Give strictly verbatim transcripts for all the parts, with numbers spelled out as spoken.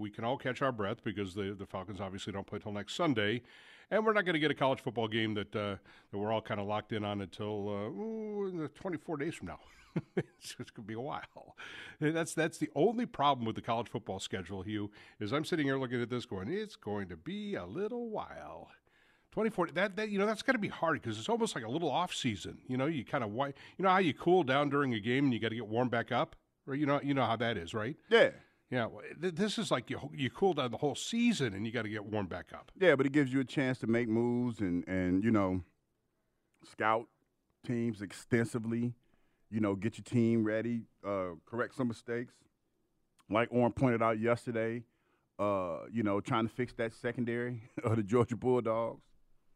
we can all catch our breath because the the Falcons obviously don't play till next Sunday, and we're not going to get a college football game that uh, that we're all kind of locked in on until uh, ooh, twenty-four days from now. It's going to be a while. And that's that's the only problem with the college football schedule, Hugh, is I'm sitting here looking at this going, it's going to be a little while. twenty-four, that, that you know, that's got to be hard because it's almost like a little off season. You know, you kind of, you know how you cool down during a game and you got to get warmed back up? Right? You know, you know how that is, right? Yeah. Yeah, this is like you you cool down the whole season and you got to get warmed back up. Yeah, but it gives you a chance to make moves and, and you know, scout teams extensively. You know, get your team ready, uh, correct some mistakes. Like Orrin pointed out yesterday, uh, you know, trying to fix that secondary of the Georgia Bulldogs.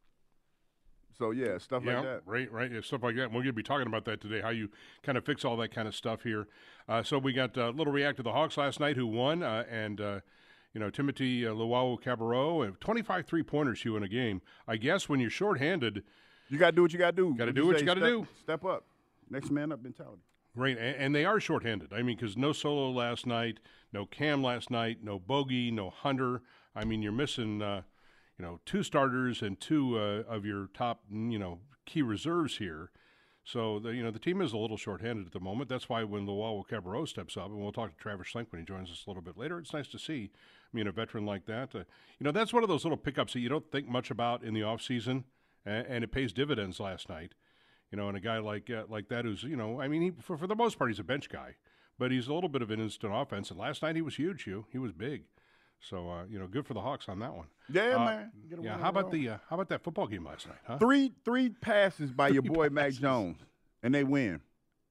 So, yeah, stuff yeah, like that. Right, right, yeah, stuff like that. And we're going to be talking about that today, how you kind of fix all that kind of stuff here. Uh, so we got a little react to the Hawks last night who won, uh, and, uh, you know, Timothy uh, Luwawu-Cabarrot, twenty-five three-pointers, Hugh, in a game. I guess when you're shorthanded. You got to do what you got to do. Got to do what you got to do. Step up. Next man up mentality. Right, and, and they are shorthanded. I mean, because no Solo last night, no Cam last night, no Bogey, no Hunter. I mean, you're missing, uh, you know, two starters and two uh, of your top, you know, key reserves here. So, the, you know, the team is a little shorthanded at the moment. That's why when Luwawu-Cabarrot steps up, and we'll talk to Travis Schlenk when he joins us a little bit later, it's nice to see, I mean, a veteran like that. Uh, you know, that's one of those little pickups that you don't think much about in the offseason, and, and it pays dividends last night. You know, and a guy like uh, like that who's, you know, I mean, he, for, for the most part, he's a bench guy, but he's a little bit of an instant offense. And last night he was huge, Hugh. He was big. So, uh, you know, good for the Hawks on that one. Yeah, uh, man. Yeah, how about the uh, how about that football game last night? Huh? Three three passes by your boy passes. Mac Jones, and they win.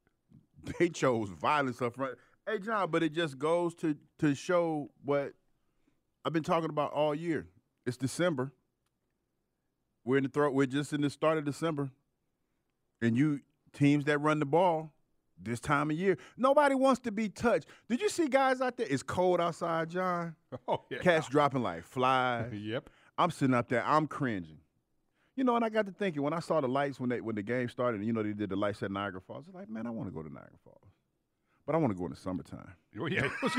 They chose violence up front. Hey, John, but it just goes to to show what I've been talking about all year. It's December. We're in the throw. We're just in the start of December. And you teams that run the ball this time of year, nobody wants to be touched. Did you see guys out there? It's cold outside, John. Oh, yeah. Cats dropping like flies. Yep. I'm sitting up there. I'm cringing. You know, and I got to thinking, when I saw the lights when they when the game started, and, you know, they did the lights at Niagara Falls, I was like, man, I want to go to Niagara Falls. But I want to go in the summertime. Oh, yeah. I was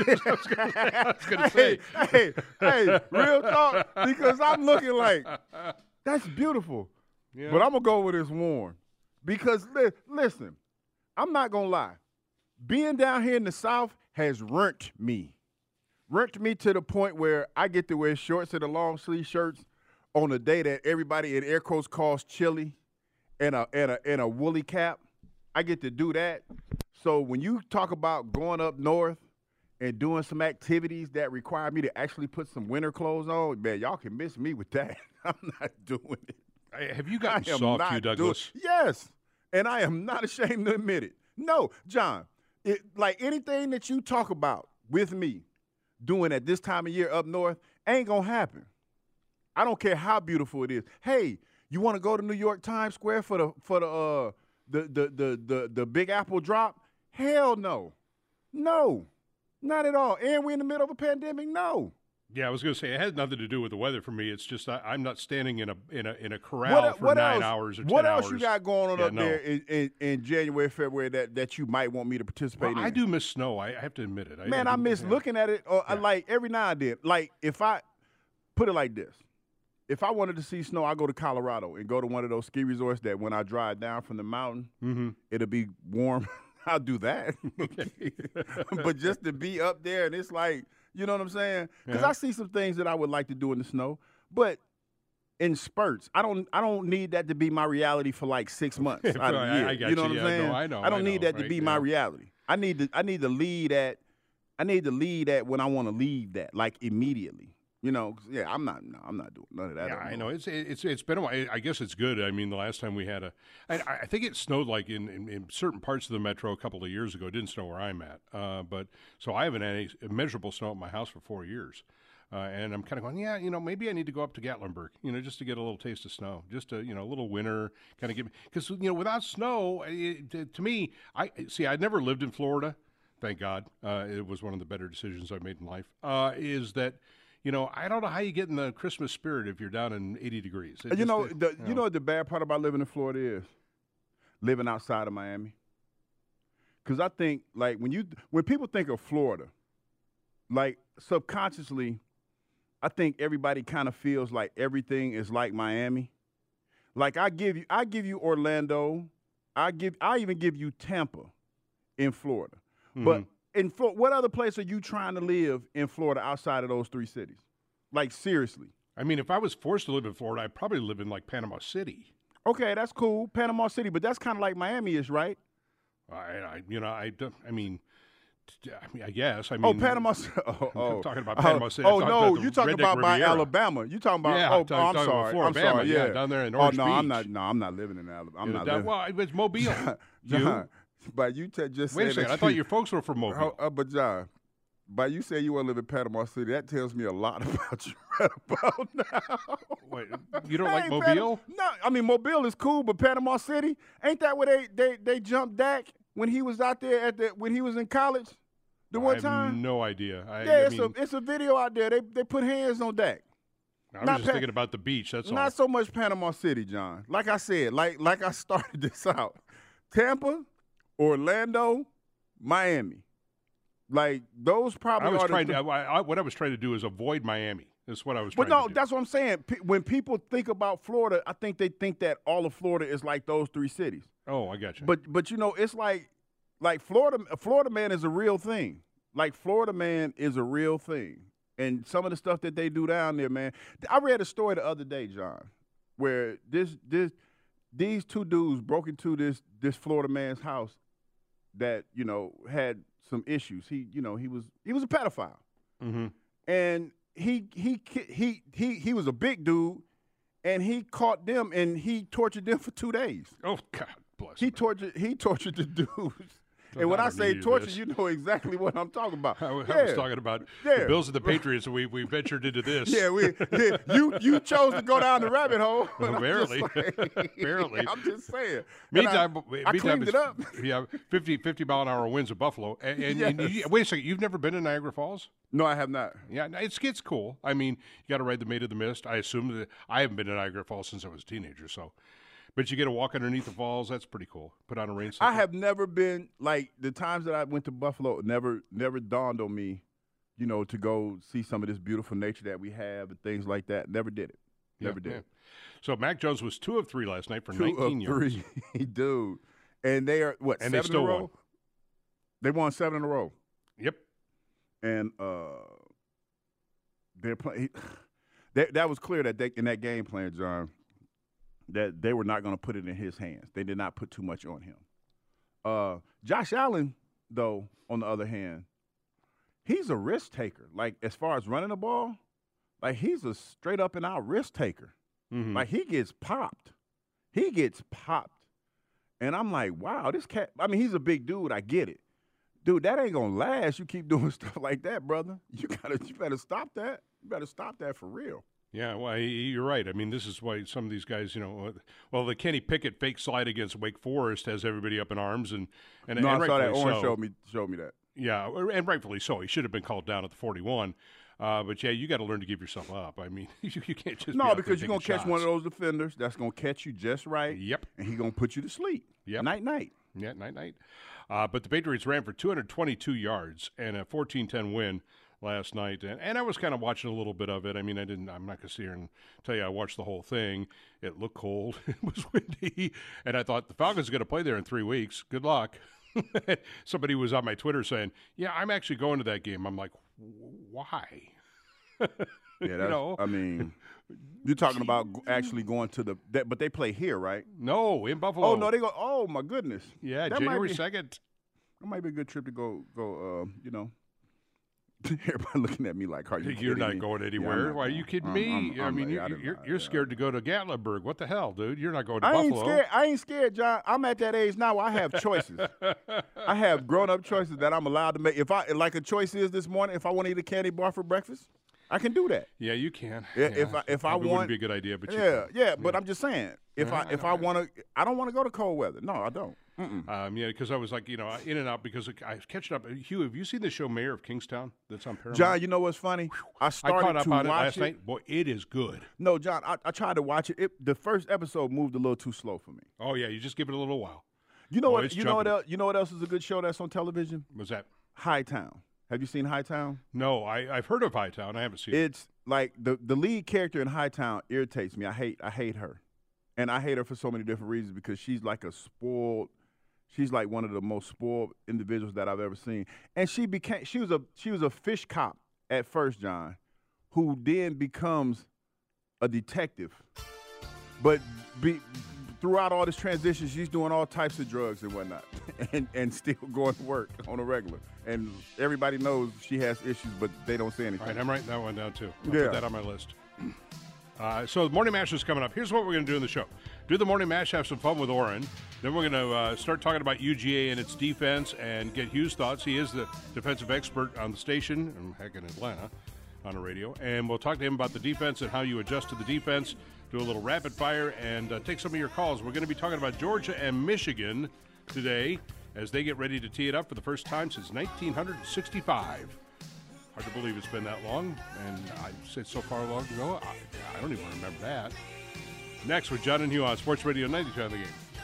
going to say. Hey, hey, hey, real talk, because I'm looking like, that's beautiful. Yeah. But I'm going to go with this warm. Because, li- listen, I'm not going to lie. Being down here in the South has rent me. Rent me to the point where I get to wear shorts and the long sleeve shirts on a day that everybody in air quotes calls chilly and a, and, a, and a woolly cap. I get to do that. So when you talk about going up north and doing some activities that require me to actually put some winter clothes on, man, y'all can miss me with that. I'm not doing it. Hey, have you gotten I am soft, not Hugh Douglas? doing- yes, and I am not ashamed to admit it. No, John, it, like anything that you talk about with me doing at this time of year up north ain't going to happen. I don't care how beautiful it is. Hey, you want to go to New York Times Square for the for the uh the the the the, the Big Apple drop? Hell no. No. Not at all. And we're in the middle of a pandemic? No. Yeah, I was going to say it has nothing to do with the weather for me. It's just I, I'm not standing in a in a in a corral What, for what nine else, hours or what ten else hours. you got going on Yeah, up no. there in, in, in January, February that, that you might want me to participate Well, in? I do miss snow. I have to admit it. I, Man, I, I do- miss yeah. looking at it. Or Yeah. like every now and then. Like if I put it like this, if I wanted to see snow, I go to Colorado and go to one of those ski resorts that when I drive down from the mountain, Mm-hmm. it'll be warm. I'll do that. But just to be up there and it's like, you know what I'm saying? Because Yeah. I see some things that I would like to do in the snow, but in spurts. I don't. I don't need that to be my reality for like six months out of the I- year. I got you know you. what Yeah, I'm saying? no, I know, I don't I need know, that to right, be my yeah. reality. I need to. I need to lead at. I need to lead at when I want to leave that, like immediately. You know, 'cause, yeah, I'm not. No, I'm not doing none of that. Yeah, up I north. know. It's it's it's been a while. I guess it's good. I mean, the last time we had a, I, I think it snowed like in, in, in certain parts of the metro a couple of years ago. It didn't snow where I'm at. Uh, but so I haven't had any measurable snow at my house for four years. Uh, and I'm kind of going, yeah, you know, maybe I need to go up to Gatlinburg, you know, just to get a little taste of snow, just to, you know, a little winter kind of give me, because, you know, without snow, it, to, to me, I see, I'd never lived in Florida. Thank God. Uh, it was one of the better decisions I've made in life, uh, is that, you know, I don't know how you get in the Christmas spirit if you're down in eighty degrees. It you just- know, it- the, you know what the bad part about living in Florida is? Living outside of Miami. Because I think, like, when you when people think of Florida, like, subconsciously, I think everybody kind of feels like everything is like Miami. Like I give you, I give you Orlando, I give, I even give you Tampa in Florida. Mm-hmm. But in what other place are you trying to live in Florida outside of those three cities? Like seriously. I mean, if I was forced to live in Florida, I'd probably live in like Panama City. Okay, that's cool, Panama City, but that's kind of like Miami-ish, right? I, I you know, I, I mean. I mean, I guess. I mean, oh, Panama. Oh, oh. I'm talking about Panama oh, City. Oh no, you talking about Riviera. By Alabama? You talking about? Yeah, oh, talk, oh, I'm sorry. I'm sorry. Bama, yeah. yeah, down there in Orange oh, no, Beach. I'm not. No, I'm not living in Alabama. I'm yeah, not. That, living. Well, it's Mobile. John, but you t- just wait said a second. that I thought you, your folks were from Mobile. Uh, but John, but you say you want to live in Panama City. That tells me a lot about you right about now. Wait, you don't hey, like Mobile? Panama, no, I mean Mobile is cool, but Panama City ain't that where they they they jumped Dak when he was out there at the when he was in college? The one I have time? no idea. I, yeah, I it's mean, a it's a video out there. They they put hands on Dak. I was not just pa- thinking about the beach. That's not all. so much Panama City, John. Like I said, like like I started this out. Tampa, Orlando, Miami. Like those probably. I was are trying the to. I, I, what I was trying to do is avoid Miami. That's what I was. Trying but no, to do. that's what I'm saying. P- when people think about Florida, I think they think that all of Florida is like those three cities. Oh, I got you. But but you know, it's like like Florida. Florida man is a real thing. Like, Florida man is a real thing. And some of the stuff that they do down there, man. I read a story the other day, John, where this this these two dudes broke into this this Florida man's house that, you know, had some issues. He, you know, he was he was a pedophile. Mm-hmm. And he he he he he was a big dude, and he caught them and he tortured them for two days. Oh, God bless He him. tortured he tortured the dudes. And when I say torture, this. you know exactly what I'm talking about. I, I yeah. was talking about yeah. the Bills and the Patriots, and we, we ventured into this. Yeah, we yeah, you you chose to go down the rabbit hole. Well, barely, like, barely. I'm just saying. Meantime, I, meantime, I cleaned it up. Yeah, fifty, fifty mile an hour winds of Buffalo. And, and, yes. and you, wait a second, you've never been to Niagara Falls? No, I have not. Yeah, it's it's cool. I mean, you got to ride the Maid of the Mist. I assume that I haven't been to Niagara Falls since I was a teenager, so. But you get to walk underneath the falls. That's pretty cool. Put on a rain. I have never been like the times that I went to Buffalo. Never, never dawned on me, you know, to go see some of this beautiful nature that we have and things like that. Never did it. Never yeah, did. Yeah. It. So Mac Jones was two of three last night for two nineteen of yards. Three, dude. And they are what? And seven they still in a row? won. They won seven in a row. Yep. And uh, they're playing. That that was clear that they in that game plan, John. That they were not going to put it in his hands. They did not put too much on him. Uh, Josh Allen, though, on the other hand, he's a risk taker. Like, as far as running the ball, like, he's a straight up and out risk taker. Mm-hmm. Like, he gets popped. He gets popped. And I'm like, wow, this cat, I mean, he's a big dude. I get it. Dude, that ain't going to last. You keep doing stuff like that, brother. You gotta, you better stop that. You better stop that for real. Yeah, well, you're right. I mean, this is why some of these guys, you know, well, the Kenny Pickett fake slide against Wake Forest has everybody up in arms, and and, no, and I saw that. Orange so. showed me showed me that. Yeah, and rightfully so. He should have been called down at the forty-one. Uh, but yeah, you got to learn to give yourself up. I mean, you, you can't just no be because you're gonna catch shots. one of those defenders that's gonna catch you just right. Yep, and he gonna put you to sleep. Yep, night night. Yeah, night night. Uh, but the Patriots ran for two hundred twenty-two yards and a fourteen ten win last night, and, and I was kind of watching a little bit of it. I mean, I didn't. I'm not going to sit here and tell you I watched the whole thing. It looked cold. It was windy, and I thought the Falcons are going to play there in three weeks. Good luck. Somebody was on my Twitter saying, "Yeah, I'm actually going to that game." I'm like, "Why?" Yeah, that's, you know? I mean, you're talking about actually going to the, that, but they play here, right? No, in Buffalo. Oh no, they go. Oh my goodness. Yeah, that January second. That might be a good trip to go. Go. Uh, you know. Everybody looking at me like, "Are you You're not me? going anywhere. Yeah, Why are you kidding I'm, me? I'm, I'm, I mean, I'm, you're, I you're, lie, you're yeah. scared to go to Gatlinburg. What the hell, dude? You're not going to I Buffalo. ain't scared. I ain't scared, John. I'm at that age now where I have choices. I have grown-up choices that I'm allowed to make. If I like a choice is this morning, if I want to eat a candy bar for breakfast, I can do that. Yeah, you can. Yeah, yeah. if I if I Probably want, wouldn't be a good idea, but you yeah, can. yeah. But I'm just saying, if Yeah, I if I I know. want to, I don't want to go to cold weather. No, I don't. Mm-mm. Um, yeah, because I was like, you know, in and out because I was catching up. Hugh, have you seen the show Mayor of Kingstown that's on Paramount? John, you know what's funny? I I started caught up to on it watch last it. night. Boy, it is good. No, John, I, I tried to watch it. it. The first episode moved a little too slow for me. Oh yeah, you just give it a little while. You know Oh, what? it's You know what? jumping. Else, you know what else is a good show that's on television? Was that? Hightown. Have you seen Hightown? No, I, I've heard of Hightown. I haven't seen it. It's like the the lead character in Hightown irritates me. I hate I hate her, and I hate her for so many different reasons because she's like a spoiled. She's like one of the most spoiled individuals that I've ever seen, and she became she was a she was a fish cop at first, John, who then becomes a detective, but be, throughout all this transition, she's doing all types of drugs and whatnot, and and still going to work on a regular. And everybody knows she has issues, but they don't say anything. All right, I'm writing that one down too. I'll Yeah. put that on my list. Uh, so the Morning Mash is coming up. Here's what we're going to do in the show. Do the Morning Mash, have some fun with Orrin. Then we're going to uh, start talking about U G A and its defense and get Hugh's thoughts. He is the defensive expert on the station, and heck, in Atlanta, on the radio. And we'll talk to him about the defense and how you adjust to the defense, do a little rapid fire, and uh, take some of your calls. We're going to be talking about Georgia and Michigan today as they get ready to tee it up for the first time since nineteen sixty-five. Hard to believe it's been that long, and I said so far long ago, I, I don't even remember that. Next with John and Hugh on Sports Radio ninety-two on the Game.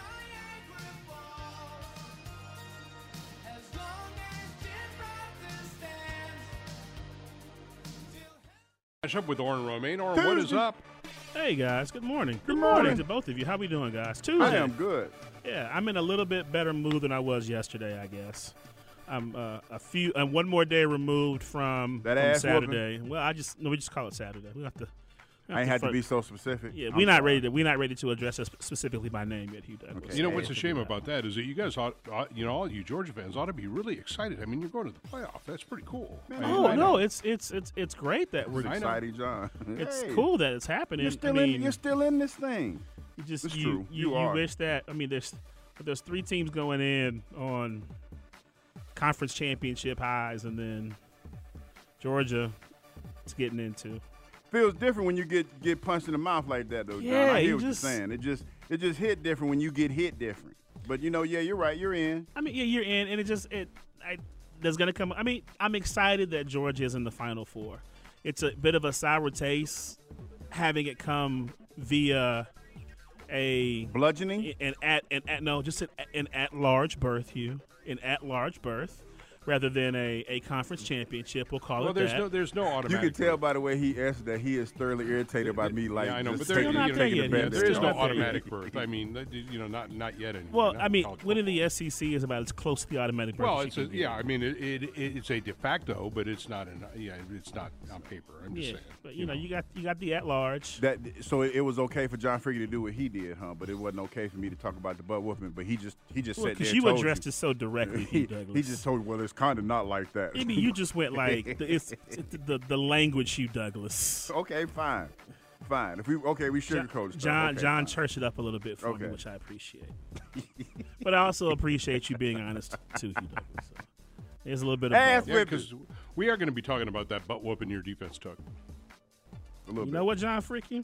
Catch up with Orrin Romaine. Orrin, what is up? Hey guys, good morning. Good morning. to both of you. How we doing, guys? Tuesday. I am good. Yeah, I'm in a little bit better mood than I was yesterday, I guess. I'm uh, a few, I'm one more day removed from, That from ass Saturday. Well, I just no, we just call it Saturday. We have to. we have I ain't had to fir- be so specific. Yeah, I'm we're not sorry. ready to. We're not ready to address us specifically by name yet, Hugh Douglas. Okay. You know Hey, what's a we'll shame figure it about that is that you guys ought, ought, you know, all you Georgia fans ought to be really excited. I mean, you're going to the playoff. That's pretty cool. I out. mean, Oh I no, know. it's it's it's it's great that we're. It's I know. exciting, John. It's Hey, cool that it's happening. You're still I in. mean, You're still in this thing. You just It's you true. you, You you are. wish that I mean there's but there's three teams going in on conference championship highs, and then Georgia is getting into. Feels different when you get get punched in the mouth like that, though, John. Yeah, I hear you what just- you're saying. It just it just hit different when you get hit different. But you know, yeah, you're right. You're in. I mean, yeah, you're in, and it just it I there's gonna come. I mean, I'm excited that Georgia is in the Final Four. It's a bit of a sour taste having it come via a Bludgeoning. an at an at no just an, an at large berth, Hugh, an at large berth, rather than a, a conference championship. We'll call Well, it there's that. no there's no You automatic. can tell by the way he answered that he is thoroughly irritated by me. Like, yeah, I know, just but there, Still you not know, there you yet, know, yeah, there still is no not there yet. automatic berth. I mean, that- you know, not not yet anyway. Well, not I in mean, college winning football. the S E C is about as close to the automatic berth Well, as it's you a, can get. yeah. I mean, it, it, it it's a de facto, but it's not an yeah. It's not on paper. I'm just Yeah, saying. but you know, you got you got the at large. that. So it, it was okay for John Fricke to do what he did, huh? But it wasn't okay for me to talk about the butt whooping. But he just he just Well, said because there you and told addressed it so directly, He, Hugh Douglas. he just told me, well, it's kind of not like that. I mean, you just went like the, it's, it's the the language, Hugh Douglas. Okay, fine, fine. If we okay, we John sugarcoat stuff. John, Okay, John fine. churched it up a little bit for Okay. me, which I appreciate. But I also appreciate you being honest too, Hugh Douglas. So there's a little bit of Ass both. Yeah, whipping. because we are going to be talking about that butt whooping your defense took. A little You bit. know what, John Fricke?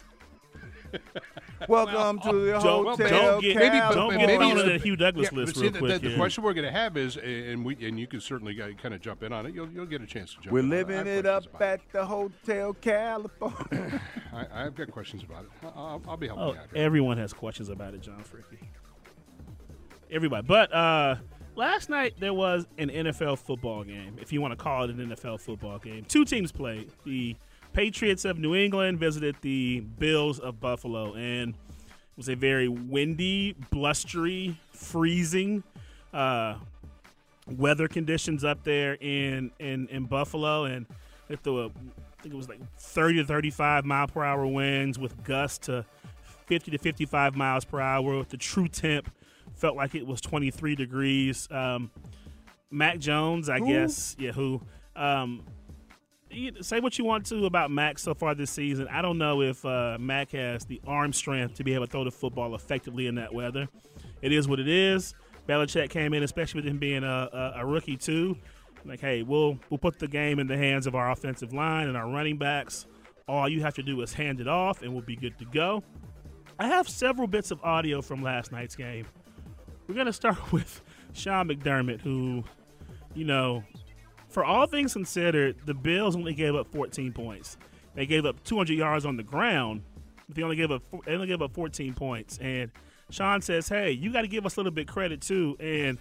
Welcome to the Don't, hotel. don't get, maybe- but don't maybe get it's thrown on a- the Hugh Douglas Yeah, list but see, real the, quick. the, the here. question we're going to have is, and we and you can certainly kind of jump in on it. You'll you'll get a chance to jump. We're in on living I have it up questions about at the Hotel California. I, I've got questions about it. I'll, I'll be helping Oh, you out here. everyone has questions about it, John Fricke. Everybody. But uh, last night there was an N F L football game, if you want to call it an N F L football game. Two teams played. The Patriots of New England visited the Bills of Buffalo, and it was a very windy, blustery, freezing uh, weather conditions up there in, in, in Buffalo. And it threw a, I think it was like thirty to thirty-five mile per hour winds with gusts to fifty to fifty-five miles per hour. With the true temp felt like it was twenty-three degrees. Um, Mac Jones, I Who? guess, yeah, who? Um, you, say what you want to about Mac so far this season. I don't know if uh, Mac has the arm strength to be able to throw the football effectively in that weather. It is what it is. Belichick came in, especially with him being a, a, a rookie too. Like, hey, we'll we'll put the game in the hands of our offensive line and our running backs. All you have to do is hand it off, and we'll be good to go. I have several bits of audio from last night's game. We're going to start with Sean McDermott, who, you know, for all things considered, the Bills only gave up fourteen points. They gave up two hundred yards on the ground, but they only gave up they only gave up fourteen points. And Sean says, "Hey, you got to give us a little bit credit too." And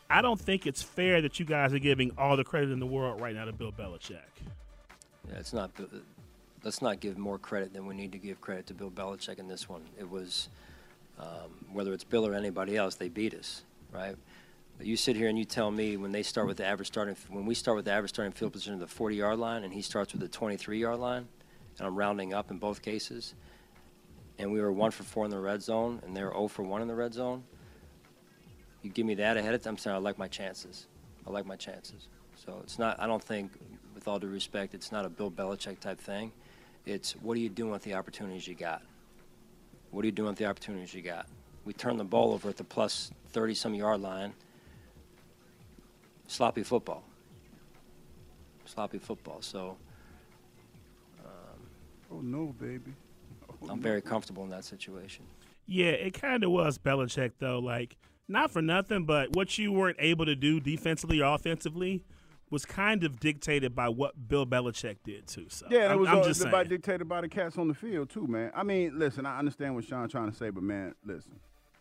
I don't think it's fair that you guys are giving all the credit in the world right now to Bill Belichick. Yeah, it's not. Let's not give more credit than we need to give credit to Bill Belichick in this one. It was, um, whether it's Bill or anybody else, they beat us, right? But you sit here and you tell me when they start with the average starting, when we start with the average starting field position of the forty-yard line, and he starts with the twenty-three-yard line, and I'm rounding up in both cases, and we were one for four in the red zone, and they were zero for one in the red zone. You give me that ahead of time, I'm saying I like my chances. I like my chances. So it's not. I don't think, with all due respect, it's not a Bill Belichick type thing. It's what are you doing with the opportunities you got? What are you doing with the opportunities you got? We turned the ball over at the plus thirty-some yard line. Sloppy football. Sloppy football. So um, oh, no, baby. Oh, I'm no. very comfortable in that situation. Yeah, it kind of was Belichick, though. Like, not for nothing, but what you weren't able to do defensively or offensively was kind of dictated by what Bill Belichick did, too. So yeah, and I'm, it was I'm uh, just by saying. dictated by the cats on the field, too, man. I mean, listen, I understand what Sean's trying to say, but, man, listen.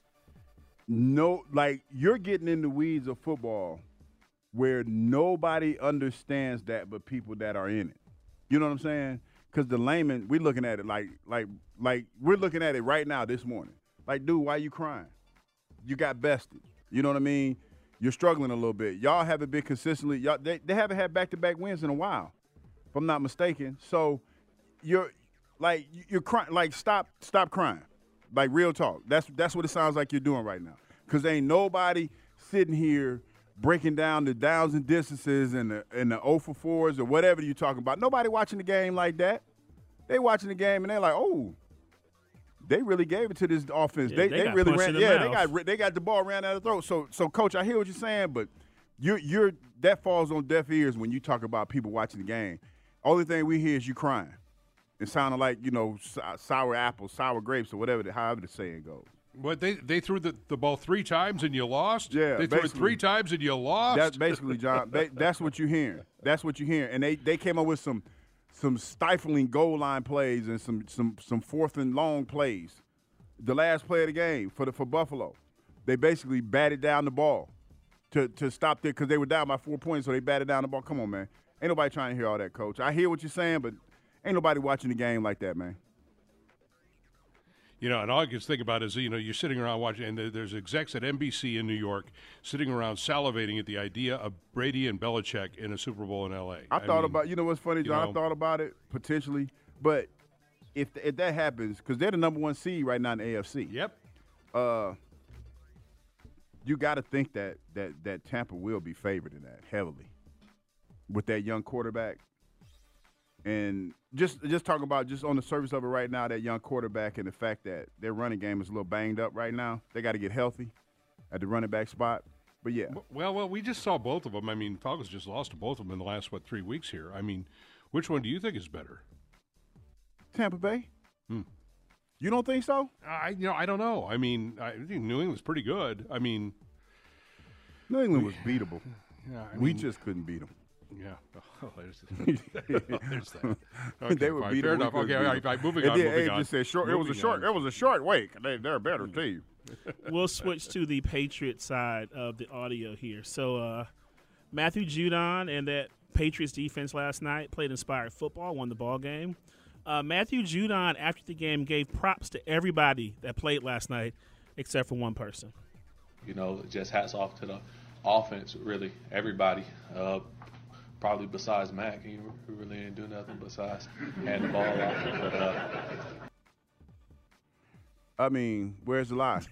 No, like, you're getting in the weeds of football where nobody understands that but people that are in it. You know what I'm saying? Because the layman, we're looking at it like, like, like we're looking at it right now this morning. Like, dude, why you crying? You got bested. You know what I mean? You're struggling a little bit. Y'all haven't been consistently. Y'all, they, they haven't had back-to-back wins in a while, if I'm not mistaken. So you're like you're crying. Like stop, stop crying. Like real talk. That's that's what it sounds like you're doing right now. Because ain't nobody sitting here breaking down the downs and distances and the and the oh for fours or whatever you're talking about. Nobody watching the game like that. They watching the game and they're like, oh. They really gave it to this offense. Yeah, they they they got really punched ran. in the Yeah, they mouth. got they got the ball ran out of the throat. So so coach, I hear what you're saying, but you're you're that falls on deaf ears when you talk about people watching the game. Only thing we hear is you crying. It sounded like you know sour apples, sour grapes, or whatever, the, however the saying goes. What they they threw the, the ball three times and you lost. Yeah, they threw it basically. three times and you lost. That's basically, John. They, that's what you're hearing. That's what you're hearing. And they, they came up with some some stifling goal line plays and some some some fourth and long plays. The last play of the game for the for Buffalo, they basically batted down the ball to to stop there because they were down by four points, so they batted down the ball. Come on, man. Ain't nobody trying to hear all that, Coach. I hear what you're saying, but ain't nobody watching the game like that, man. You know, and all I can think about is, you know, you're sitting around watching, and there's execs at N B C in New York sitting around salivating at the idea of Brady and Belichick in a Super Bowl in L A. I, I thought mean, about, you know what's funny, John? you know, I thought about it potentially, but if if that happens, because they're the number one seed right now in the A F C. Yep. Uh, you got to think that that that Tampa will be favored in that heavily with that young quarterback. And just just talking about just on the surface of it right now, that young quarterback and the fact that their running game is a little banged up right now. They got to get healthy at the running back spot. But, yeah. Well, well, we just saw both of them. I mean, Falcons just lost to both of them in the last, what, three weeks here. I mean, which one do you think is better? Tampa Bay? Hmm. You don't think so? I, you know, I don't know. I mean, I think New England's pretty good. I mean, New England was beatable. yeah, I we mean, just couldn't beat them. Yeah. Oh, there's, oh, there's that. Okay, they were fine, beatable. fair enough. We couldn't Okay, beat all right, them. fine, moving And on. then moving Abe on. just said short. It was a Moving short. on. It was a short week. They, they're a better team. We'll switch to the Patriots side of the audio here. So uh, Matthew Judon and that Patriots defense last night played inspired football, won the ball game. Uh, Matthew Judon, after the game, gave props to everybody that played last night except for one person. You know, just hats off to the offense, really, everybody. Uh, probably besides Mac, he really didn't do nothing besides hand the ball off. But, uh, I mean, where's the lie?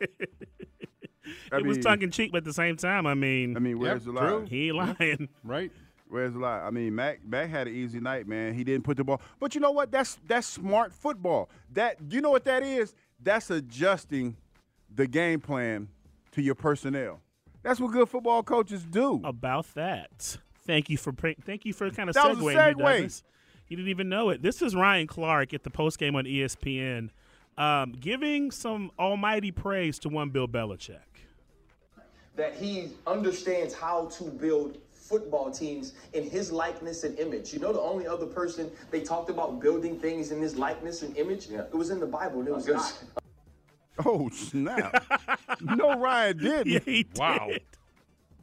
I it was mean- tongue in cheek, but at the same time, I mean, I mean, where's Yep, the lie? true. he ain't lying. Right? Where's the lie? I mean, Mac Mac had an easy night, man. He didn't put the ball. But you know what? That's that's smart football. That you know what that is? That's adjusting the game plan to your personnel. That's what good football coaches do. About that, thank you for pre- thank you for kind of That was a segueing here, segue. Douglas. You didn't even know it. This is Ryan Clark at the postgame on E S P N, um, giving some almighty praise to one Bill Belichick. That he understands how to build football teams in his likeness and image. You know, the only other person they talked about building things in his likeness and image, yeah. It was in the Bible, and it was God. Oh snap! No, Ryan didn't. Yeah, he Wow. did.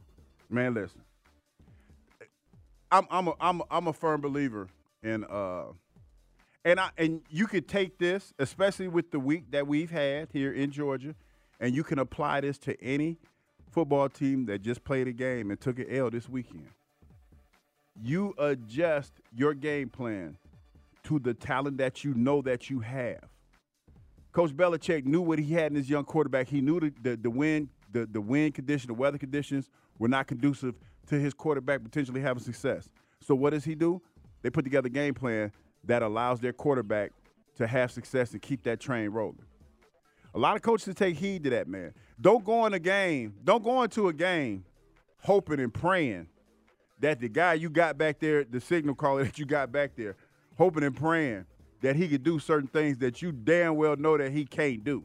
Man, listen. I'm I'm a, I'm a, I'm a firm believer in uh, and I and you could take this, especially with the week that we've had here in Georgia, and you can apply this to any football team that just played a game and took an L this weekend. You adjust your game plan to the talent that you know that you have. Coach Belichick knew what he had in his young quarterback. He knew the the, the wind the the wind condition, the weather conditions were not conducive to his quarterback potentially having success. So what does he do? They put together a game plan that allows their quarterback to have success and keep that train rolling. A lot of coaches take heed to that, man. Don't go in a game, don't go into a game hoping and praying that the guy you got back there, the signal caller that you got back there, hoping and praying that he could do certain things that you damn well know that he can't do.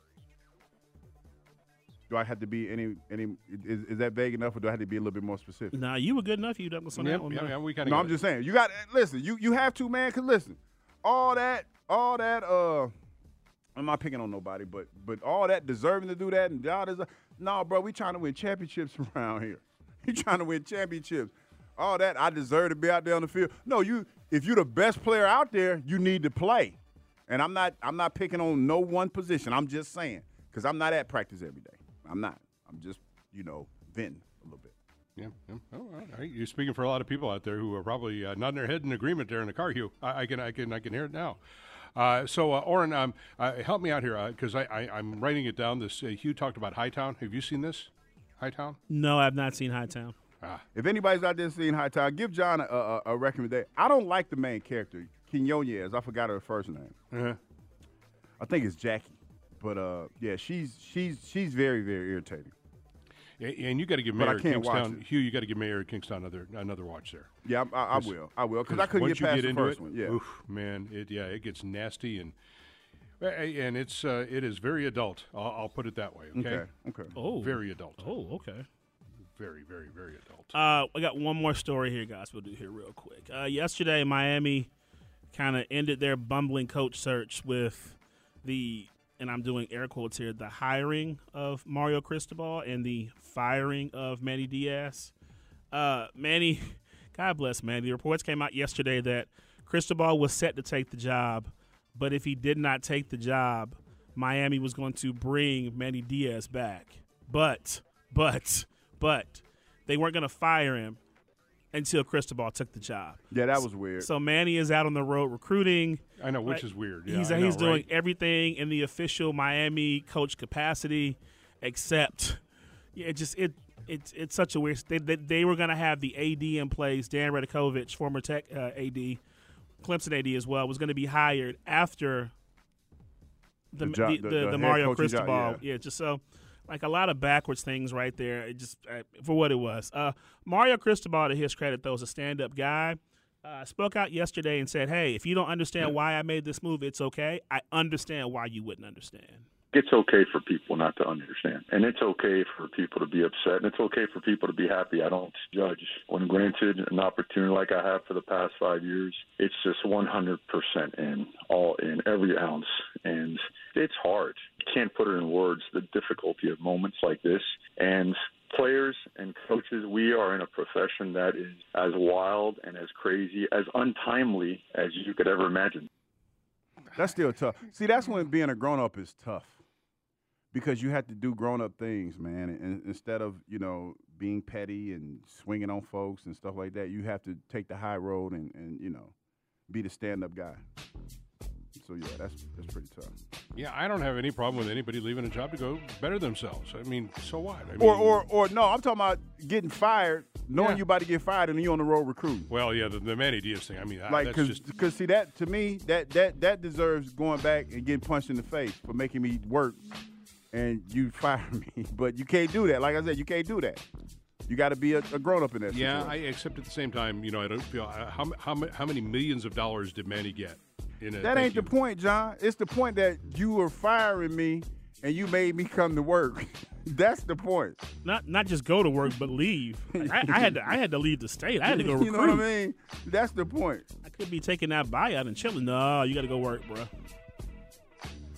Do I have to be any any? Is, is that vague enough, or do I have to be a little bit more specific? Nah, you were good enough. You Douglas on Yeah, that one. yeah, man. yeah, we kind No, I'm just saying. You got listen. You you have to, man. Cause listen, all that, all that. Uh, I'm not picking on nobody, but but all that deserving to do that and y'all deserve. No, bro, we trying to win championships around here. You trying to win championships. All that, I deserve to be out there on the field. No, you. If you're the best player out there, you need to play. And I'm not. I'm not picking on no one position. I'm just saying, because I'm not at practice every day. I'm not. I'm just, you know, venting a little bit. Yeah. yeah. Oh, all right. You're speaking for a lot of people out there who are probably uh, nodding their head in agreement there in the car, Hugh. I, I can, I can, I can hear it now. Uh, so, uh, Oren, um, uh, help me out here because uh, I, I, I'm writing it down. This uh, Hugh talked about Hightown. Have you seen this, Hightown? No, I've not seen Hightown. Ah. If anybody's out there seeing Hightown, give John a, a, a recommendation. I don't like the main character, Quinones. I forgot her first name. Uh-huh. I think it's Jackie. But uh, yeah, she's she's she's very very irritating. And you got to give But I Mayor can't Kingstown, watch it. Hugh. You got to give Mayor Kingstown another another watch there. Yeah, I, I, I will. I will because I couldn't once get past you get the into first it, one. Yeah. oof, man, it yeah, it gets nasty and and it's uh, it is very adult. I'll, I'll put it that way. Okay. Okay. Okay. Oh, Very adult. Oh, okay. Very, very, very adult. Uh, I got one more story here, guys. We'll do here real quick. Uh, yesterday, Miami kind of ended their bumbling coach search with the, and I'm doing air quotes here, the hiring of Mario Cristobal and the firing of Manny Diaz. Uh, Manny, God bless Manny. The reports came out yesterday that Cristobal was set to take the job, but if he did not take the job, Miami was going to bring Manny Diaz back. But, but, but they weren't going to fire him until Cristobal took the job. Yeah, that was weird. So Manny is out on the road recruiting. I know, which Right. is weird. Yeah, he's I know, he's doing right? everything in the official Miami coach capacity, except yeah, it just it it's it's such a weird. They they, they were going to have the A D in place. Dan Redikovich, former Tech uh, A D, Clemson A D as well, was going to be hired after the The the, job- the, the- the, the head Mario coaching job, Cristobal. yeah. yeah, just so. Like a lot of backwards things right there. It just uh, for what it was. Uh, Mario Cristobal, to his credit, though, is a stand-up guy. Uh, spoke out yesterday and said, "Hey, if you don't understand why I made this move, it's okay. I understand why you wouldn't understand." It's okay for people not to understand, and it's okay for people to be upset, and it's okay for people to be happy. I don't judge. When granted an opportunity like I have for the past five years, it's just one hundred percent in, all in, every ounce, and it's hard. You can't put it in words, the difficulty of moments like this, and players and coaches, we are in a profession that is as wild and as crazy, as untimely as you could ever imagine. That's still tough. See, that's when being a grown-up is tough because you have to do grown-up things, man. And instead of, you know, being petty and swinging on folks and stuff like that, you have to take the high road and, and you know, be the stand-up guy. So, yeah, that's that's pretty tough. Yeah, I don't have any problem with anybody leaving a job to go better themselves. I mean, so what? I mean, Or, or, or no, I'm talking about getting fired, knowing Yeah. you about to get fired, and you on the road recruiting. well, yeah, the, the Manny Diaz thing. I mean, I- Like, that's cause, just cause see that to me, that that that deserves going back and getting punched in the face for making me work, and you fire me. But you can't do that. Like I said, you can't do that. You got to be a, a grown up in that. yeah. I situation. except at the same time, you know, I don't feel uh, how how ma- how many millions of dollars did Manny get? In a, that thank ain't you. the point, John. It's the point that you were firing me and you made me come to work. That's the point. Not not just go to work, but leave. Like, I, I had to I had to leave the state. I had to go recruit. You know what I mean? That's the point. I could be taking that buyout and chilling. No, you got to go work, bro.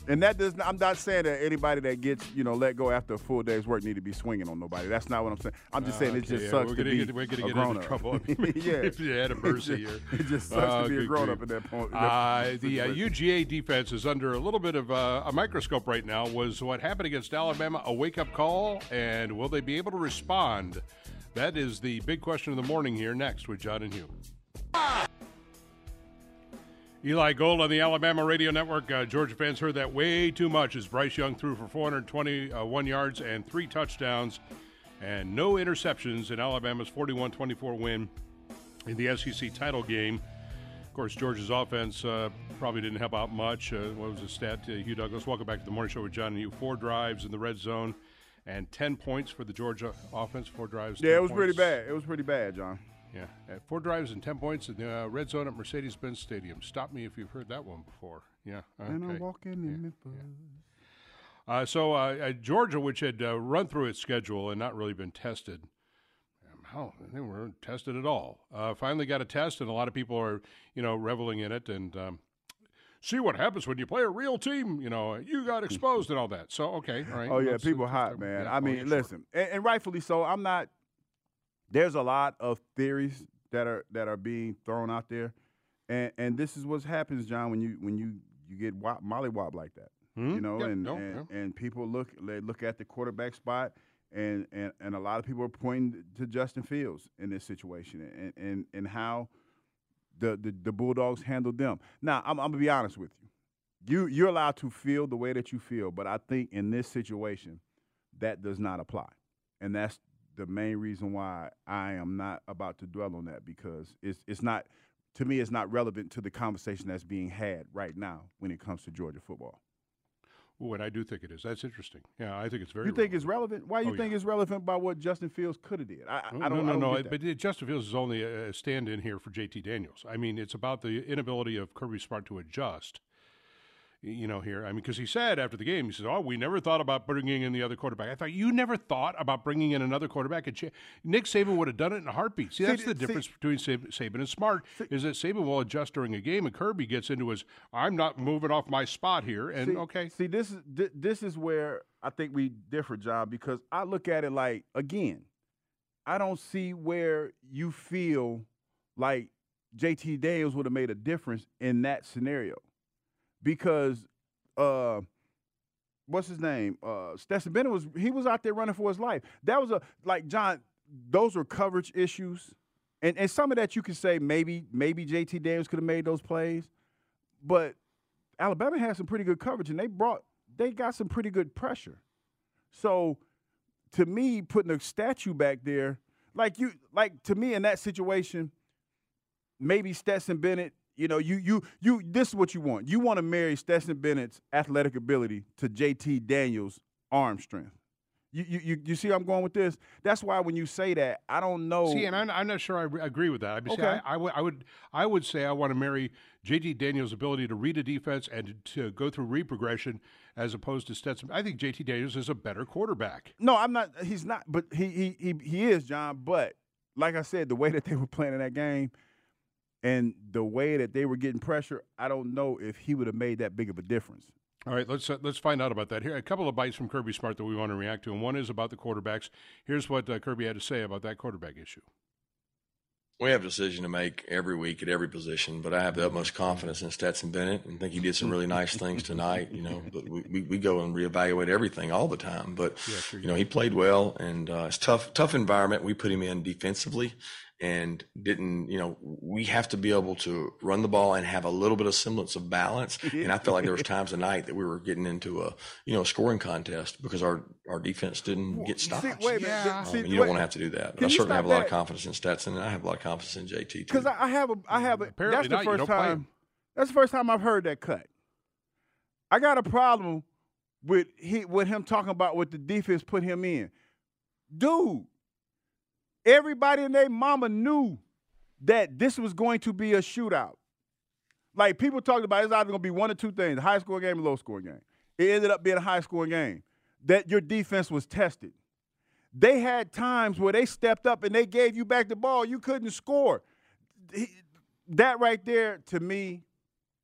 And that does not, I'm not saying that anybody that gets, you know, let go after a full day's work need to be swinging on nobody. That's not what I'm saying. I'm just saying uh, it okay, just yeah, sucks we're to gonna be get, we're gonna a get grown into up. trouble yeah. if you had a mercy here. It just sucks Uh, to be a good grown grief. up at that point. Uh, the uh, U G A defense is under a little bit of uh, a microscope right now. Was what happened against Alabama a wake-up call, and will they be able to respond? That is the big question of the morning here next with John and Hugh. Eli Gold on the Alabama Radio Network. Uh, Georgia fans heard that way too much as Bryce Young threw for four hundred twenty-one yards and three touchdowns and no interceptions in Alabama's forty-one twenty-four win in the S E C title game. Of course, Georgia's offense uh, probably didn't help out much. Uh, what was the stat? Uh, Hugh Douglas, welcome back to the Morning Show with John and Hugh. Four drives in the red zone and ten points for the Georgia offense. Four drives. Yeah, it was points. pretty bad. It was pretty bad, John. Yeah, at four drives and ten points in the uh, red zone at Mercedes-Benz Stadium. Stop me if you've heard that one before. Yeah, okay. And I'm walking in yeah, Memphis. Yeah. Uh, so uh, uh, Georgia, which had uh, run through its schedule and not really been tested, um, how they weren't tested at all. Uh, finally got a test, and a lot of people are, you know, reveling in it and um, see what happens when you play a real team. You know, you got exposed and all that. So okay, all right. Oh yeah, Let's- people let's- hot, man. yeah, I oh, mean, yeah, sure. listen, and, and rightfully so. I'm not. There's a lot of theories that are that are being thrown out there, and and this is what happens, John, when you when you you get wop, mollywop like that, Hmm? you know, Yeah, and no, and, yeah. and people look they look at the quarterback spot, and and and a lot of people are pointing to Justin Fields in this situation, and and and how the the, the Bulldogs handled them. Now, I'm, I'm gonna be honest with you. You you're allowed to feel the way that you feel, but I think in this situation, that does not apply, and that's the main reason why I am not about to dwell on that, because it's it's not, to me, it's not relevant to the conversation that's being had right now when it comes to Georgia football. Ooh, and I do think it is. That's interesting. Yeah, I think it's very. You think it's relevant? Why you Oh, think yeah. it's relevant by what Justin Fields could have did? I, I, No, I don't. no, I don't no. get that. But uh, Justin Fields is only a stand-in here for J T Daniels. I mean, it's about the inability of Kirby Smart to adjust. You know, here. I mean, because he said after the game, he says, "Oh, we never thought about bringing in the other quarterback." I thought you never thought about bringing in another quarterback. And Nick Saban would have done it in a heartbeat. See, See, that's the see- difference between Sab- Saban and Smart. Is that Saban will adjust during a game, and Kirby gets into his, "I'm not moving off my spot here." And see, okay, See, this is thi- this is where I think we differ, John, because I look at it like, again, I don't see where you feel like J T Daniels would have made a difference in that scenario, because uh, what's his name? Uh, Stetson Bennett was he was out there running for his life. That was a like John. Those were coverage issues, and and some of that you could say maybe maybe J T Daniels could have made those plays, but Alabama had some pretty good coverage, and they brought they got some pretty good pressure. So, to me, putting a statue back there, like you, like to me in that situation, maybe Stetson Bennett. You know, you you you. This is what you want. You want to marry Stetson Bennett's athletic ability to J T Daniels' arm strength. You you you, you see where I'm going with this? That's why when you say that, I don't know. see, and I'm, I'm not sure I re- agree with that. I, mean, see, Okay. I, I, would, I would, I would say I want to marry J T Daniels' ability to read a defense and to go through read progression as opposed to Stetson. I think J T Daniels is a better quarterback. No, I'm not. He's not. But he he he he is, John. But like I said, the way that they were playing in that game, and the way that they were getting pressure, I don't know if he would have made that big of a difference. All right, let's uh, let's find out about that. Here, a couple of bites from Kirby Smart that we want to react to, and one is about the quarterbacks. Here's what uh, Kirby had to say about that quarterback issue. We have a decision to make every week at every position, but I have the utmost confidence in Stetson Bennett and think he did some really nice things tonight. You know, but we, we, we go and reevaluate everything all the time. But Yeah, sure you know, he played well, and uh, it's tough tough environment we put him in defensively, and didn't you know we have to be able to run the ball and have a little bit of semblance of balance. And I felt like there was times tonight that we were getting into a you know a scoring contest because our our defense didn't get stops. See, wait a minute. Yeah. See, Um, and you don't wait- want to have to do that. But Can I you certainly stop have a lot that? of confidence in Stetson, and I have a lot of confidence in J T too. Because I, I have a, I have a. Apparently That's the not. You first don't play time. him. That's the first time I've heard that cut. I got a problem with he with him talking about what the defense put him in. Dude, everybody and their mama knew that this was going to be a shootout. Like people talked about, it's either going to be one or two things: a high scoring game, or low scoring game. It ended up being a high scoring game. That your defense was tested. They had times where they stepped up and they gave you back the ball. You couldn't score. He- that right there, to me,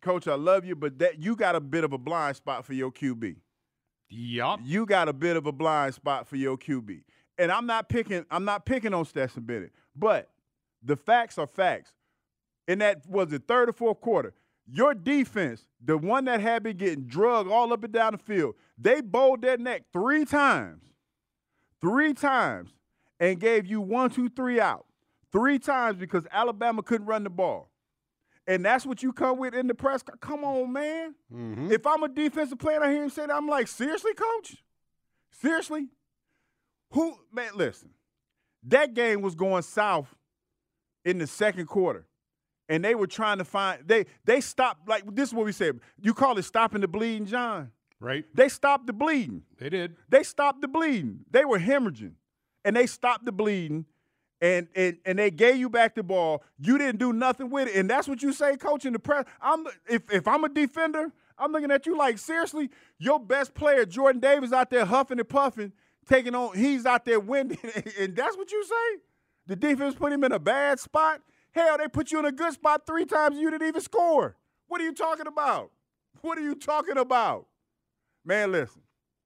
Coach, I love you, but that you got a bit of a blind spot for your Q B. Yup. You got a bit of a blind spot for your Q B. And I'm not picking I'm not picking on Stetson Bennett, but the facts are facts. In that, was it third or fourth quarter, your defense, the one that had been getting drugged all up and down the field, they bowled their neck three times, three times, and gave you one, two, three out. Three times because Alabama couldn't run the ball. And that's what you come with in the press. Come on, man. Mm-hmm. If I'm a defensive player and I hear him say that, I'm like, seriously, coach? Seriously? Who, man, listen. That game was going south in the second quarter. And they were trying to find, they they stopped, like, this is what we said. You call it stopping the bleeding, John. Right. They stopped the bleeding. They did. They stopped the bleeding. They were hemorrhaging. And they stopped the bleeding. And, and and they gave you back the ball. You didn't do nothing with it. And that's what you say, coach, in the press. I'm if if I'm a defender, I'm looking at you like, seriously, your best player, Jordan Davis, out there huffing and puffing, taking on, he's out there winning. And that's what you say? The defense put him in a bad spot? Hell, they put you in a good spot three times and you didn't even score. What are you talking about? What are you talking about? Man, listen.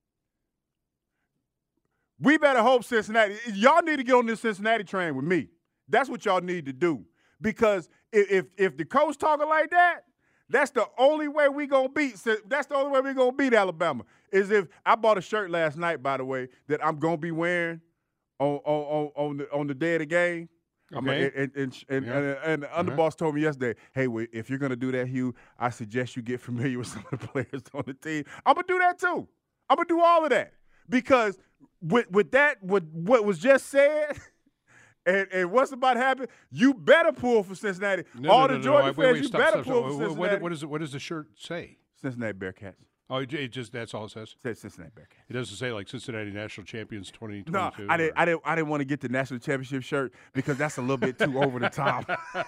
We better hope Cincinnati. Y'all need to get on this Cincinnati train with me. That's what y'all need to do. Because if if, if the coach talking like that, that's the only way we gonna beat. That's the only way we gonna beat Alabama. Is if I bought a shirt last night, by the way, that I'm gonna be wearing on on on the on the day of the game. Okay. And, and, and, yeah. and, and the underboss uh-huh. told me yesterday, hey, if you're going to do that, Hugh, I suggest you get familiar with some of the players on the team. I'm going to do that too. I'm going to do all of that. Because with, with that, with what was just said and, and what's about to happen, you better pull for Cincinnati. No, all no, the no, Jordan no, fans, wait, wait, you stop, better stop, pull stop. for What, Cincinnati. what, is it, what does the shirt say? Cincinnati Bearcats. Oh, it, it just that's all it says. It says Cincinnati Bearcats. It doesn't say like Cincinnati National Champions twenty No, twenty-two. I didn't. I didn't. I didn't want to get the national championship shirt because that's a little bit too over the top.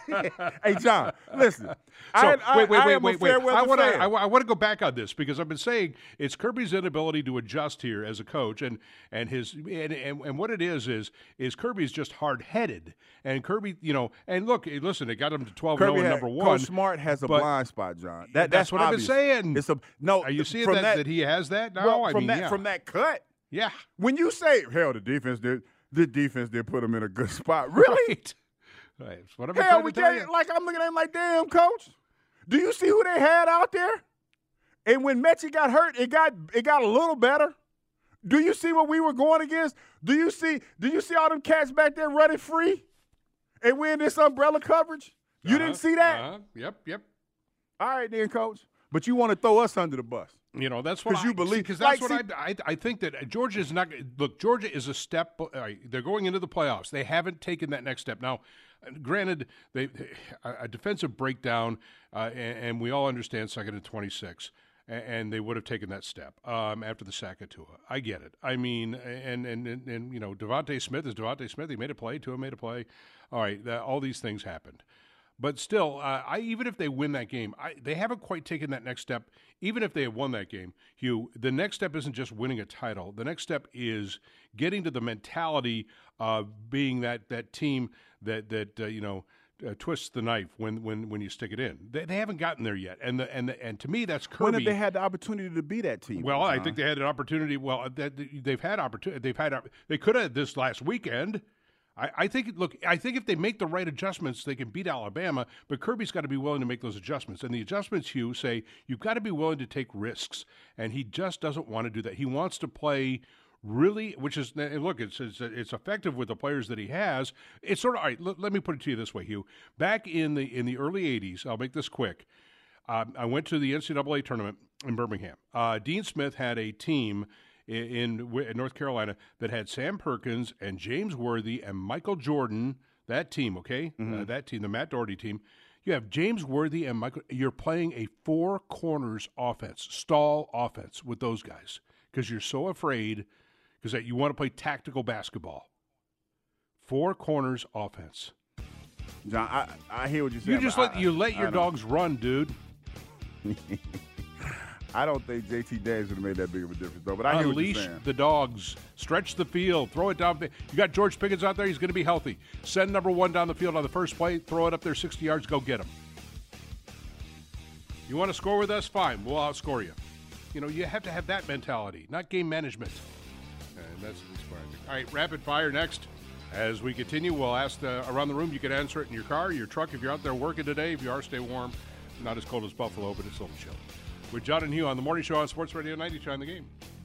Hey, John, listen. So, I, I, wait, wait, I wait, am wait, a wait. fair weather I want to. fan. I, I want to go back on this because I've been saying it's Kirby's inability to adjust here as a coach, and and his and and, and what it is is is Kirby's just hard headed, and Kirby, you know, and look, listen, it got him to twelve and oh and number one. Coach Smart has a blind spot, John. That, that's, that's what obvious. I've been saying. It's a no. Are you seeing from that, that that he has that now? Well, I from mean, that yeah. from that cut. Yeah. When you say, hell, the defense did, the defense did put him in a good spot. Really? Right. Right. That's what I've been Hell, trying we to tell get you. like I'm looking at him like, damn, coach. Do you see who they had out there? And when Mechie got hurt, it got it got a little better. Do you see what we were going against? Do you see? Do you see all them cats back there running free and we in this umbrella coverage? You Uh-huh. didn't see that? Uh-huh. Yep. Yep. All right, then, coach. But you want to throw us under the bus. You know, that's what 'Cause you I, believe- because that's like, what see- I, I I think that Georgia is not. Look, Georgia is a step. All right, they're going into the playoffs. They haven't taken that next step. Now, granted, they a defensive breakdown, uh, and, and we all understand second and twenty-six, and, and they would have taken that step um, after the sack of Tua. I get it. I mean, and and and, and you know, Devontae Smith is Devontae Smith. He made a play. Tua made a play. All right, that, all these things happened. But still, uh, I even if they win that game, I, they haven't quite taken that next step. Even if they have won that game, Hugh, the next step isn't just winning a title. The next step is getting to the mentality of being that that team that that uh, you know uh, twists the knife when, when, when you stick it in. They, they haven't gotten there yet, and the, and the, and to me, that's Kirby. When have they had the opportunity to be that team? Well, I John? think they had an opportunity. Well, that they've had opportunity. They've had. They could have this last weekend. I, I think, look, I think if they make the right adjustments, they can beat Alabama, but Kirby's got to be willing to make those adjustments. And the adjustments, Hugh, say you've got to be willing to take risks, and he just doesn't want to do that. He wants to play really, which is, look, it's it's, it's effective with the players that he has. It's sort of, all right, let, let me put it to you this way, Hugh. Back in the in the early eighties, I'll make this quick, um, I went to the N C double A tournament in Birmingham. Uh, Dean Smith had a team In, in North Carolina that had Sam Perkins and James Worthy and Michael Jordan, that team, okay? Mm-hmm. Uh, that team, the Matt Doherty team. You have James Worthy and Michael. You're playing a four corners offense, stall offense with those guys because you're so afraid because you want to play tactical basketball. Four corners offense. John, I, I hear what you're saying. You just let I, you let your I dogs run, dude. I don't think J T Daniels would have made that big of a difference, though. But I hear what Unleash you're saying. the dogs. Stretch the field. Throw it down. You got George Pickens out there. He's going to be healthy. Send number one down the field on the first play. Throw it up there sixty yards. Go get him. You want to score with us? Fine, we'll outscore you. You know, you have to have that mentality, not game management. And that's inspiring. All right, rapid fire next. As we continue, we'll ask the, around the room. You can answer it in your car, your truck. If you're out there working today, if you are, stay warm. Not as cold as Buffalo, but it's a little chilly. With John and Hugh on the morning show on Sports Radio ninety-two on the Game.